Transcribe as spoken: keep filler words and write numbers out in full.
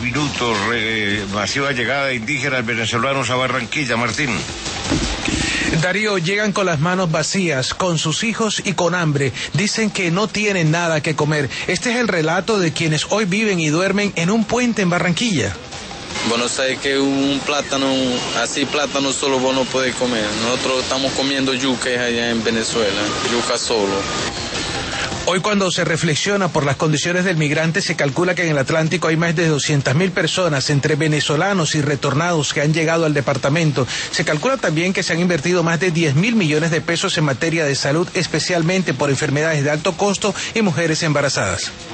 minutos. Eh, masiva llegada de indígenas venezolanos a Barranquilla, Martín. Darío, llegan con las manos vacías, con sus hijos y con hambre. Dicen que no tienen nada que comer. Este es el relato de quienes hoy viven y duermen en un puente en Barranquilla. Bueno, sabes que un plátano, así plátano solo vos no podés comer. Nosotros estamos comiendo yuca allá en Venezuela, yuca solo. Hoy, cuando se reflexiona por las condiciones del migrante, se calcula que en el Atlántico hay más de doscientas mil personas, entre venezolanos y retornados, que han llegado al departamento. Se calcula también que se han invertido más de diez mil millones de pesos en materia de salud, especialmente por enfermedades de alto costo y mujeres embarazadas.